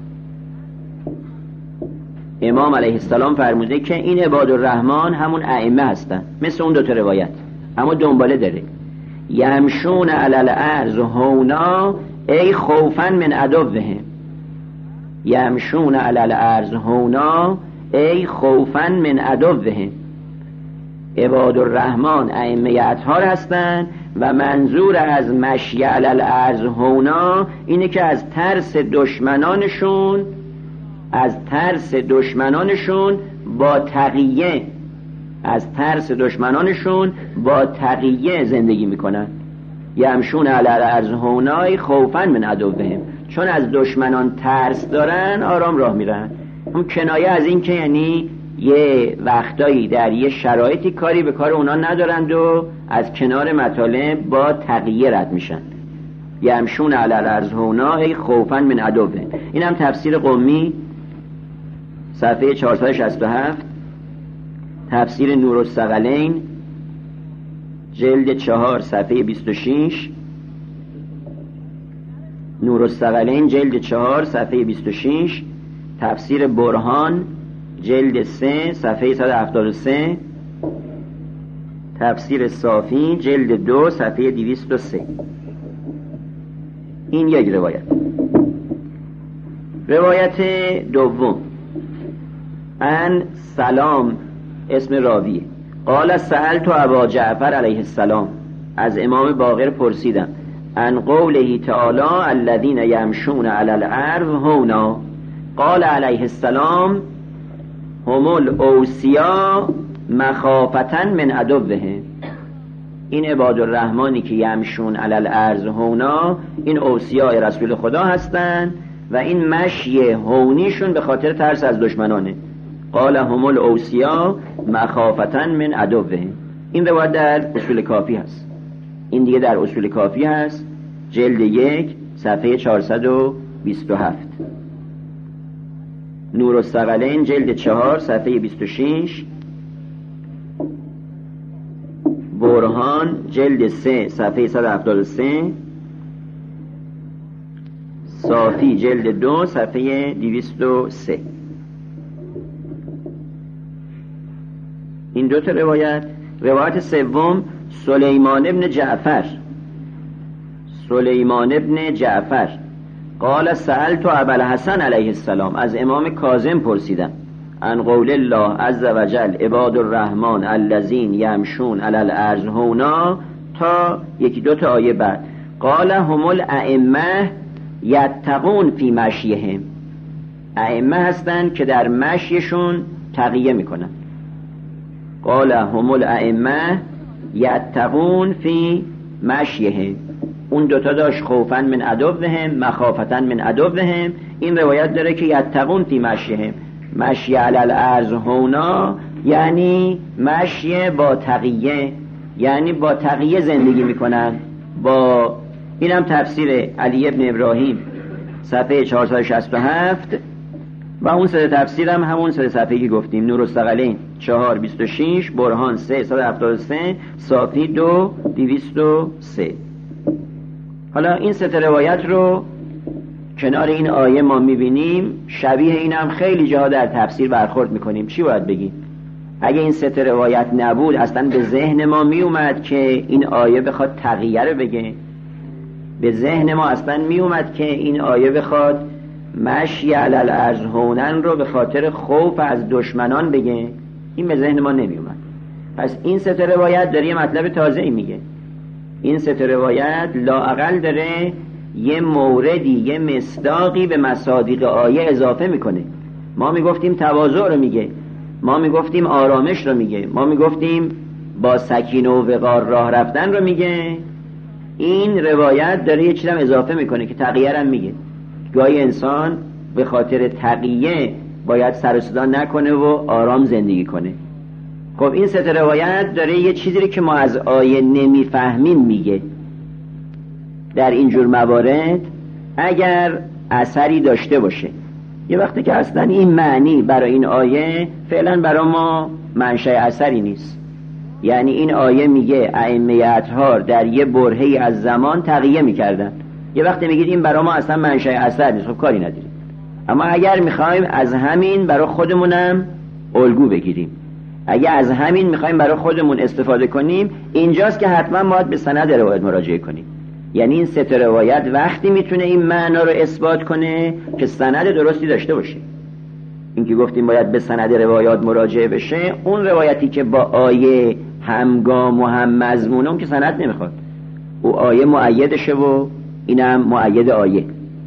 امام علیه السلام فرموده که این عباد الرحمن همون ائمه هستن، مثل اون دو تا روایت، اما دنباله داره. یمشون علی الارض هونا ای خوفا من عدوهم. یمشون علی الارض هونا ای خوفا من عدوهم. عباد الرحمن ائمه اطهار هستند و منظور از مشی علی الارض هونا اینه که از ترس دشمنانشون با تقیه زندگی میکنن. یمشون علی الارض هونا خوفا من عدوهم، چون از دشمنان ترس دارن آرام راه میرن. اون کنایه از این که یعنی یه وقتایی در یه شرایطی کاری به کار اونا ندارند و از کنار مطالب با تقیه رد میشن. یمشون علی الارض هونا ای خوفا من عدوهم. این هم تفسیر قمی صفحه 467، تفسیر نورالثقلین جلد 4 صفحه 26، نورالثقلین جلد 4 صفحه 26، تفسیر برهان جلد 3 صفحه 173، تفسیر صافی جلد 2 صفحه 203. این یک روایت. روایت دوم عن سلام اسم راویه قال سألت ابا جعفر علیه السلام، از امام باقر پرسیدم، عن قوله تعالی الذین یمشون علی الارض هونا، قال علیه السلام هم الاوصیا مخافة من عدوهم. این عباد الرحمانی که یمشون علی الارض هونا، این اوصیای رسول خدا هستند و این مشی هونیشون به خاطر ترس از دشمنانه. قال هم الاوصیا مخافة من عدوهم. این روایت در اصول کافی هست، این دیگه در اصول کافی هست، جلد 1 صفحه 427. نور الثقلین جلد 4 صفحه 26. برهان جلد 3 صفحه 173. صافی جلد 2 صفحه 203. این دو تا روایت. روایت سوم سلیمان ابن جعفر قال سألت ابا الحسن علیه السلام، از امام کاظم پرسیدم، عن قول الله عز وجل عباد الرحمن الذین یمشون علی الارض هونا تا یکی دو تا آیه بعد. قال هم الائمه یتقون فی مشیهم. ائمه هستن که در مشیشون تقیه میکنن. قال هم الائمه یتقون فی مشیهم. اون دوتا داشت خوفن من عدوهم مخافتن من عدوهم. این روایت داره که یتقون فی مشیهم، مشی علی الارض هونا یعنی مشی با تقیه، یعنی با تقیه زندگی میکنن. با اینم تفسیر علی ابن ابراهیم صفحه 467 و اون سه تفسیر هم همون سه صفحه‌ای که گفتیم، نور الثقلین 426، برهان 373، صافی 2 203. حالا این سه روایت رو کنار این آیه ما میبینیم، شبیه این هم خیلی جاها در تفسیر برخورد میکنیم. چی باید بگیم؟ اگه این سه روایت نبود اصلا به ذهن ما میومد که این آیه بخواد تقیه رو بگه؟ به ذهن ما اصلا میومد که این آیه بخواد مشی علی الارض هونن رو به خاطر خوف از دشمنان بگه؟ این به ذهن ما نمیومد. پس این سه روایت داره یه مطلب تازه‌ای میگه. این سه روایت لااقل داره یه موردی، یه مصداقی به مصادیق آیه اضافه میکنه. ما میگفتیم تواضع رو میگه، ما میگفتیم آرامش رو میگه، ما میگفتیم با سکینه و وقار راه رفتن رو میگه. این روایت داره یه چیزی هم اضافه میکنه که تقیه هم میگه. گاهی انسان به خاطر تقیه باید سر و صدا نکنه و آرام زندگی کنه. خب این سه روایت داره یه چیزی رو که ما از آیه نمیفهمیم میگه. در اینجور موارد اگر اثری داشته باشه، یه وقتی که اصلا این معنی برای این آیه فعلا برای ما منشأ اثری نیست، یعنی این آیه میگه ائمه اطهار در یه برهه‌ای از زمان تقیه میکردن، یه وقتی میگید این برای ما اصلا منشأ اثر نیست، خب کاری نداریم. اما اگر میخوایم از همین برای خودمونم الگو بگیریم، اگه از همین میخوایم برای خودمون استفاده کنیم، اینجاست که حتما باید به سند روایت مراجعه کنیم. یعنی این سه روایت وقتی میتونه این معنا رو اثبات کنه که سند درستی داشته باشه. این که گفتیم باید به سند روایات مراجعه بشه، اون روایتی که با آیه همگام و هم مضمونه، اون که سند نمیخواد، او آیه مؤیدشه و اینم مؤید آیه،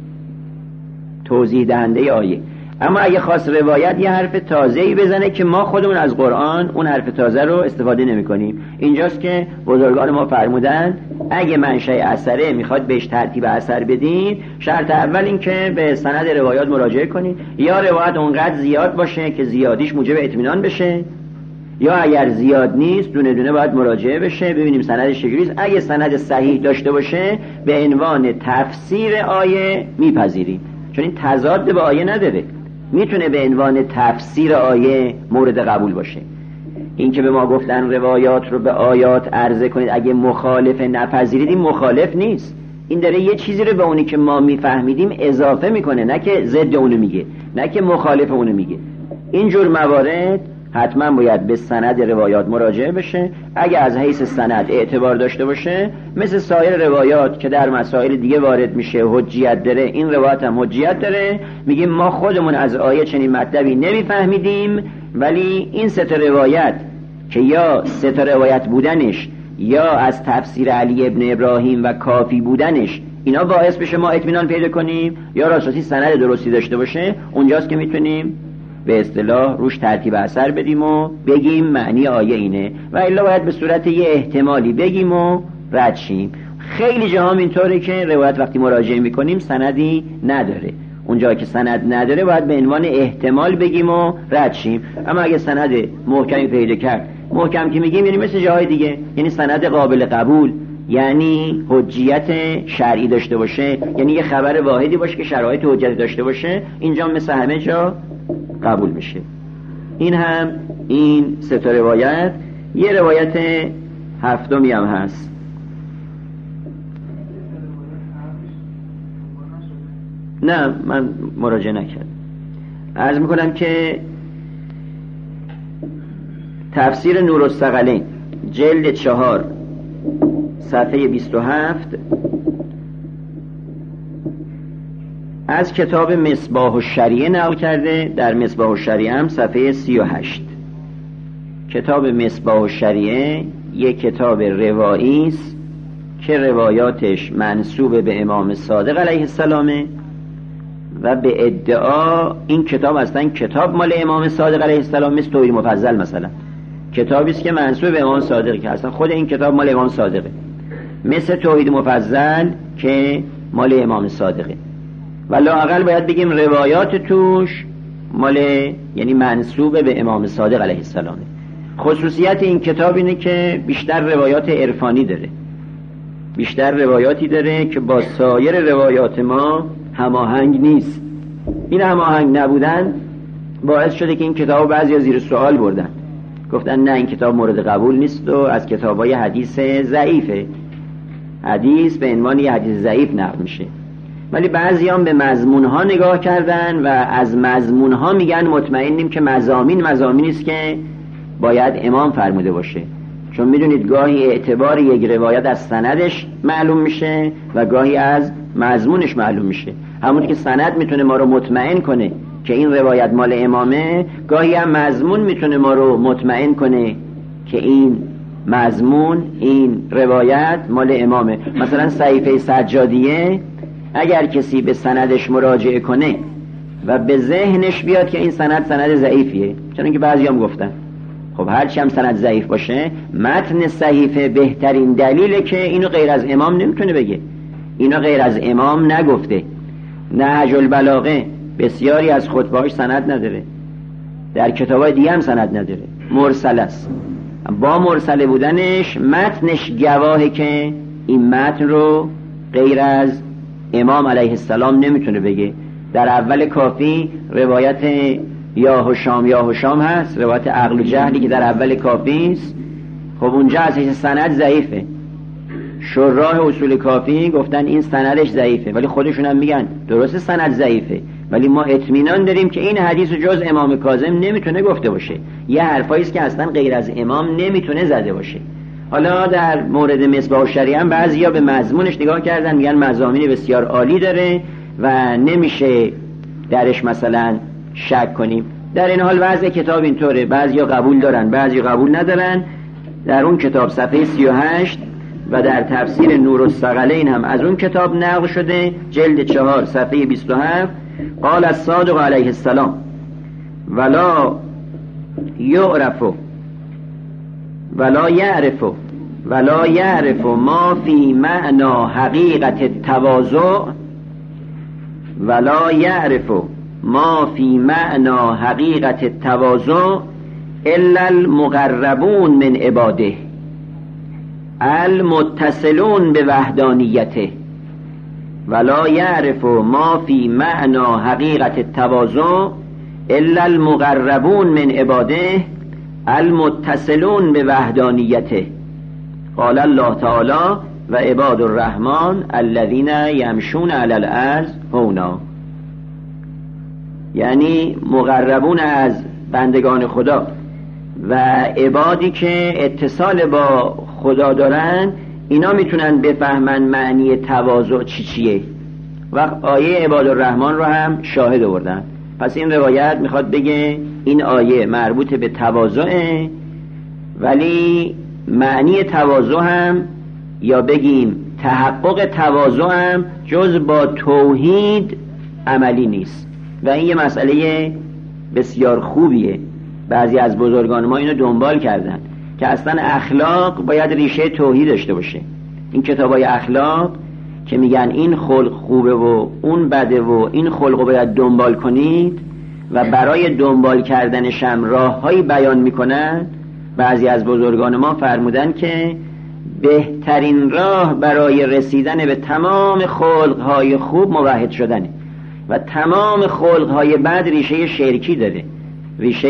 توضیح دهنده آیه. اما اگه خواست روایت یه حرف تازه‌ای بزنه که ما خودمون از قرآن اون حرف تازه رو استفاده نمی کنیم، اینجاست که بزرگان ما فرمودن اگه منشأ اثره میخواد بهش ترتیب اثر بدین، شرط اول این که به سند روایات مراجعه کنید، یا روایت اونقدر زیاد باشه که زیادیش موجب اطمینان بشه، یا اگر زیاد نیست دونه دونه باید مراجعه بشه ببینیم سندش چجوریه. اگه سند صحیح داشته باشه به عنوان تفسیر آیه میپذیریم، چون این تضاد به آیه نداره، میتونه به عنوان تفسیر آیه مورد قبول باشه. این که به ما گفتن روایات رو به آیات عرضه کنید، اگه مخالف نپذیرید، این مخالف نیست، این داره یه چیزی رو به اونی که ما میفهمیدیم اضافه میکنه، نه که ضد اونو میگه، نه که مخالف اونو میگه. اینجور موارد حتما باید به سند روایات مراجعه بشه. اگه از حیث سند اعتبار داشته باشه، مثل سایر روایات که در مسائل دیگه وارد میشه حجیت داره، این روایت هم حجیت داره. میگیم ما خودمون از آیه چنین مطلبی نمیفهمیدیم، ولی این سه روایت که یا 3 تا روایت بودنش یا از تفسیر علی ابن ابراهیم و کافی بودنش اینا باعث بشه ما اطمینان پیدا کنیم، یا راستی سند درستی داشته باشه، اونجاست که میتونیم به اصطلاح روش ترتیب اثر بدیم و بگیم معنی آیه اینه، و الا باید به صورت یه احتمالی بگیم و رد شیم. خیلی جاها اینطوره که روایت وقتی مراجعه میکنیم سندی نداره، اونجا که سند نداره باید به عنوان احتمال بگیم و رد شیم. اما اگه سند محکمی پیدا کرد، محکم که میگیم یعنی مثل جاهای دیگه، یعنی سند قابل قبول، یعنی حجیت شرعی داشته باشه، یعنی یه خبر واحدی باشه که شرایط حجت داشته باشه، اینجا مثل همه جا قبول میشه. این هم این 3 تا روایت. یه روایت 7می هم هست. نه من مراجعه نکردم. عرض میکنم که تفسیر نورالثقلین جلد 4 صفحه 27 از کتاب مصباح الشریعه نقل کرده. در مصباح الشریعه هم صفحه 38. کتاب مصباح الشریعه یک کتاب روایی است که روایاتش منسوب به امام صادق علیه السلامه و به ادعا این کتاب اصلا کتاب مال امام صادق علیه السلام، مثل توحید مفضل مثلا کتابی است که منسوب به امام صادق، که اصلا خود این کتاب مال امام صادقه، مثل توحید مفضل که مال امام صادقه، و لااقل باید بگیم روایات توش مال، یعنی منسوب به امام صادق علیه السلامه. خصوصیت این کتاب اینه که بیشتر روایات عرفانی داره، بیشتر روایاتی داره که با سایر روایات ما هماهنگ نیست. این هماهنگ نبودن باعث شده که این کتاب بعضی زیر سوال بردن، گفتن نه این کتاب مورد قبول نیست و از کتابای حدیث ضعیفه، حدیث به عنوان یه حدیث ضعیف نقل میشه. ولی بعضی هم به مضمونها نگاه کردن و از مضمونها میگن مطمئنیم که مضامینی است که باید امام فرموده باشه، چون میدونید گاهی اعتبار یک روایت از سندش معلوم میشه و گاهی از مضمونش معلوم میشه. همون که سند میتونه ما رو مطمئن کنه که این روایت مال امامه، گاهی هم مضمون میتونه ما رو مطمئن کنه که این مضمون، این روایت مال امامه. مثلا صحیفه سجادیه اگر کسی به سندش مراجعه کنه و به ذهنش بیاد که این سند ضعیفیه، چون که بعضی هم گفتن خب هرچی هم سند ضعیف باشه، متن صحیفه بهترین دلیله که اینو غیر از امام نمیتونه بگه، اینو غیر از امام نگفته. نهج البلاغه بسیاری از خطبه‌هاش سند نداره، در کتابای دیگه هم سند نداره، مرسل است. با مرسل بودنش متنش گواهه که این متن رو غیر از امام علیه السلام نمیتونه بگه. در اول کافی روایت یا هشام هست، روایت عقل و جهلی که در اول کافی است، خب اونجا ازش سند ضعیفه. شراح اصول کافی گفتن این سندش ضعیفه، ولی خودشون هم میگن درست سند ضعیفه، ولی ما اطمینان داریم که این حدیث جز امام کاظم نمیتونه گفته باشه، یه حرفایی است که اصلا غیر از امام نمیتونه زده باشه. حالا در مورد مصباح الشریعه هم بعضیا به مضمونش نگاه کردن، میگن مضامین بسیار عالی داره و نمیشه درش مثلا شک کنیم. در این حال وضع کتاب اینطوره، بعضیا قبول دارن بعضیا قبول ندارن. در اون کتاب صفحه 38 و در تفسیر نورالثقلین هم از اون کتاب نقل شده، جلد 4 صفحه 27، قال الصادق علیه السلام ولا یعرف ما فی معنی حقیقت التواضع، ولا یعرف ما فی معنی حقیقت التواضع الا المقربون من عباده المتصلون به وحدانیته، ولا یعرف ما فی معنی حقیقت التواضع الا المقربون من عباده المتصلون به وحدانیته. قال الله تعالی و عباد الرحمن الذین یمشون علی الارض هونا، یعنی مقربون از بندگان خدا و عبادی که اتصال با خدا دارن، اینا میتونن بفهمن معنی تواضع چیه. و آیه عباد الرحمن رو هم شاهد آوردن. پس این روایت میخواد بگه این آیه مربوط به تواضع ولی معنی تواضع هم یا بگیم تحقق تواضع هم جز با توحید عملی نیست و این یه مسئله بسیار خوبیه. بعضی از بزرگان ما اینو دنبال کردن که اصلا اخلاق باید ریشه توحید داشته باشه. این کتابای اخلاق که میگن این خلق خوبه و اون بده و این خلقو باید دنبال کنید و برای دنبال کردنش هم راههایی بیان میکنن، بعضی از بزرگان ما فرمودن که بهترین راه برای رسیدن به تمام خلقهای خوب موحد شدنه و تمام خلقهای بد ریشه شرکی داره، ریشه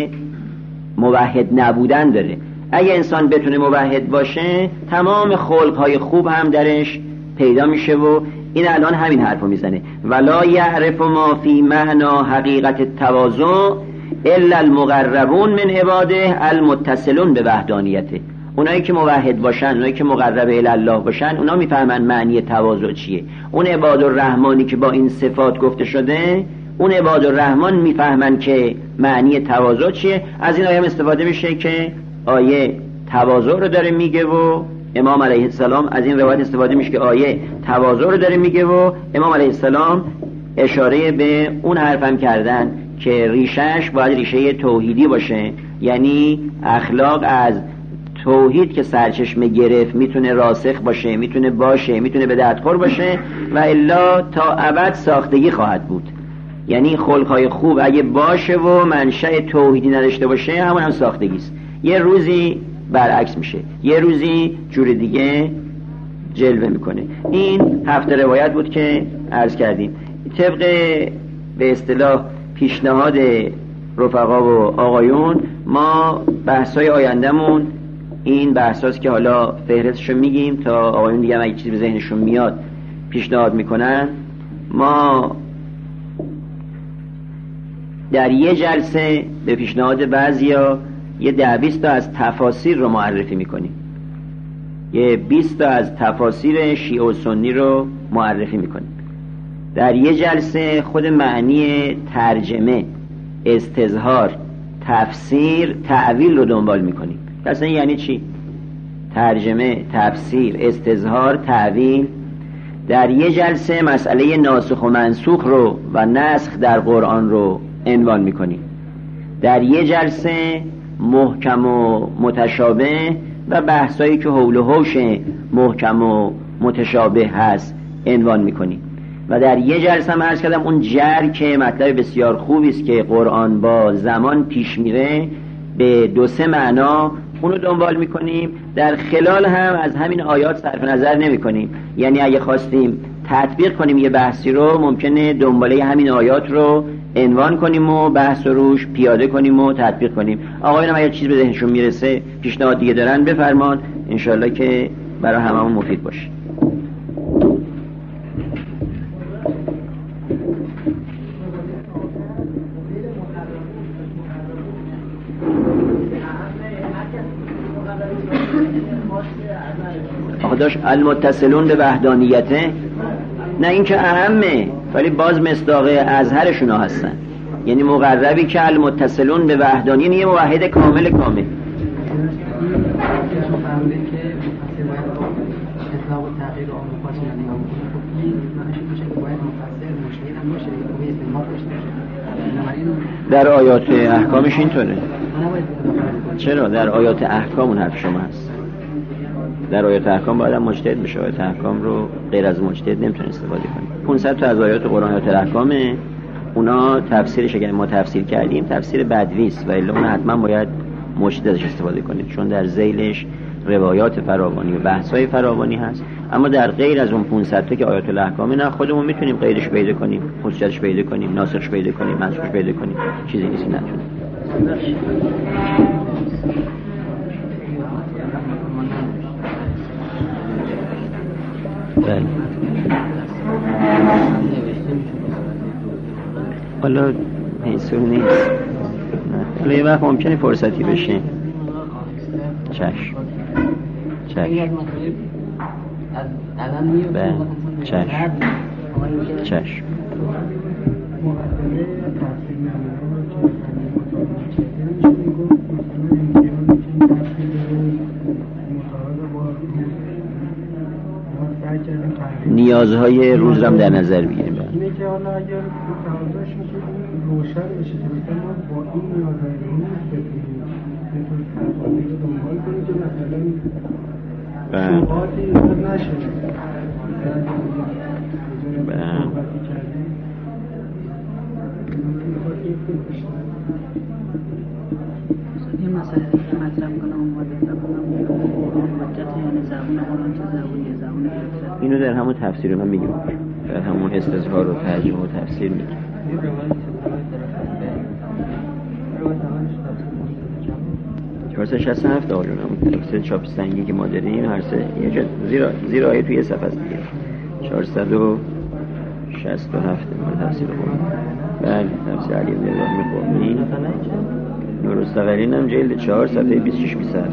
موحد نبودن داره. اگه انسان بتونه موحد باشه تمام خلقهای خوب هم درش پیدا میشه و این الان همین حرفو میزنه ولا یعرف ما فی معنا حقیقت التواضع الا المقربون من عباده المتصلون به وحدانیته. اونایی که موحد باشن، اونایی که مقرب الی الله باشن، اونا میفهمن معنی تواضع چیه. اون عباد الرحمانی که با این صفات گفته شده، اون عباد الرحمن میفهمن که معنی تواضع چیه. از این آیه هم استفاده میشه که آیه تواضع رو داره میگه و امام علیه السلام، از این روایت استفاده میشه که آیه تواضع رو داره میگه و امام علیه السلام اشاره به اون حرفم کردن که ریشهش باید ریشه توحیدی باشه، یعنی اخلاق از توحید که سرچشمه گرفت میتونه راسخ باشه، میتونه بدعتخور باشه و الا تا ابد ساختگی خواهد بود. یعنی خلقهای خوب اگه باشه و منشأ توحیدی نداشته باشه همون هم ساختگی است. یه روزی برعکس میشه، یه روزی جور دیگه جلوه میکنه. این 7 روایت بود که عرض کردیم. طبق به اصطلاح پیشنهاد رفقا و آقایون ما بحثای آیندمون این بحثاست که حالا فهرستشو میگیم تا آقایون دیگه اگه چیزی به ذهنشون میاد پیشنهاد میکنن. ما در یه جلسه به پیشنهاد بعضیا یه 10-20 تا از تفاسیر رو معرفی میکنیم، یه 20 تا از تفاسیر شیعه و سنی رو معرفی میکنیم. در یه جلسه خود معنی ترجمه، استظهار، تفسیر، تعویل رو دنبال میکنیم. اصلا یعنی چی؟ ترجمه، تفسیر، استظهار، تعویل. در یه جلسه مسئله ناسخ و منسوخ رو و نسخ در قرآن رو عنوان میکنیم. در یه جلسه محکم و متشابه و بحثایی که حول و حوش محکم و متشابه هست عنوان میکنیم. و در یه جلسه هم عرض کردم اون جر که مطلب بسیار خوبی است که قرآن با زمان پیش میره به 2-3 معنا اونو دنبال میکنیم. در خلال هم از همین آیات صرف نظر نمی کنیم، یعنی اگه خواستیم تطبیق کنیم یه بحثی رو ممکنه دنباله همین آیات رو عنوان کنیم و بحث روش پیاده کنیم و تطبیق کنیم. آقایون هم اگه چیز به ذهنشون میرسه پیشنهاد دیگه دارن بفرمان، انشالله که برای هممون مفید باشه. خداش المتصلون به وحدانیته، نه این که اهمه ولی باز مصداق اظهرشون هستن. یعنی مقربی که المتصلون به وحدانیت، یعنی یه موحد کامل کامل. در آیات احکامش اینطوره. چرا؟ در آیات احکام اون حرف شما هست. در آیات احکام باید مجتهد بشه. آیات احکام رو غیر از مجتهد نمیتونه استفاده کنه. 500 تا از آیات قرآن آیات احکامه، اونا تفسیرش اگر ما تفسیر کردیم تفسیر بدوی است و الا اون حتما باید مجتهد ازش استفاده کنید، چون در ذیلش روایات فراوانی و بحث‌های فراوانی هست. اما در غیر از اون 500 تا که آیات الاحکام، نه خودمون میتونیم غیرش پیدا کنیم، خصوصیتش پیدا کنیم، ناسخش پیدا کنیم، منسوخش پیدا کنیم، چیزی نیست نتونیم. بله. حالا حیثور نیست، حالا یه وقت ممکنه فرصتی بشه. چشم بله چشم نیازهای روز هم در نظر بگیریم. اینه که حالا اگر تقاضاش میشه روشن بشه که ما با این نیازهای روز بتونیم اینطور تفاضل رو دنبال کنیم که مثلا شبهاتی ایجاد نشه. این مسئله که مطرح کنم اومده مدت یعنی زبون قرآن چه زبونی اینو در همون تفسیر من میگیم، در همون استظهار و ترجمه و تفسیر میگیم. چهارصد شصت و هفت آقایون همون تفسیر چاپ سنگی که ما داریم هر سه یه جا زیر آیه توی صفحه است دیگه. 467 من تفسیر خونم. بله تفسیر علی بن ابراهیم خمینی نورالثقلین هم جلد 4 صفحه 26 27.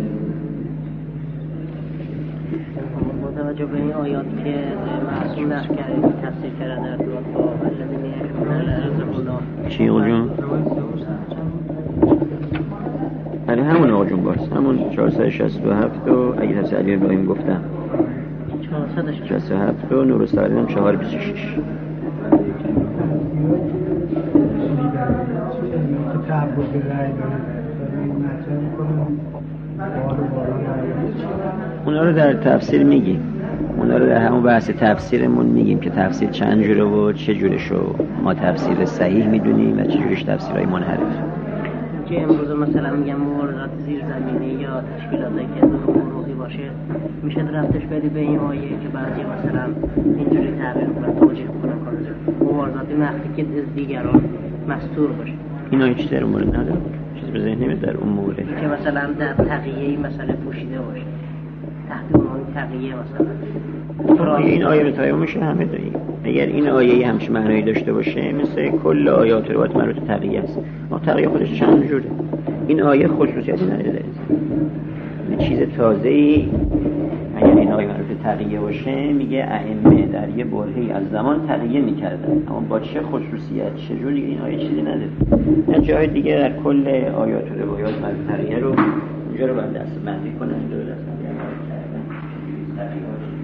با توجه به این آیات که معصوم نقل کرده تفسیر کرده در دعا الذین یشهدون لعظم الله چی اونجا؟ بله همون آقا جون باز همون 467 و اگه تفسیر علی ابراهیم گفتم 467 و نورالثقلین هم 426. اونا رو در تفسیر میگیم، اونا رو در همون بحث تفسیرمون میگیم که تفسیر چند جوره و چه جورشو ما تفسیر صحیح میدونیم و چه جورش تفسیرهای منحرف. که امروز مثلا میگم موارد زیر زمینی یا تشکیلاتی که روحی باشه میشه رفتش بدی به این آیه که بعضی مثلا اینجوری تعبیر و توجیه کنن کنه موارد مخفی که از دیگران مستور باشه. این آیه چی در امور نداره؟ چیز به ذهن نمیاد در اموره که مثلا در تقیه مثلا پوشیده باشه تحت عنوان تقیه مثلا این آیه متعین میشه همه داریم. اگر این آیه همچین معنایی داشته باشه مثل کل آیات روات مربوط به تقیه است. ما تقیه خودش چند جوره. این آیه خصوصیتی نداره. این چیز تازه‌ای اگر این آیه مربوط به تقیه باشه میگه ائمه در یه برهه‌ای از زمان تقیه میکردن، اما با چه خصوصیت چه جوری این آیه چیزی نداره. نه جای دیگه در کل آیات و روایات مربوط به تقیه رو اونجا رو باید دسته‌بندی کنن، دو دسته‌بندی کردن.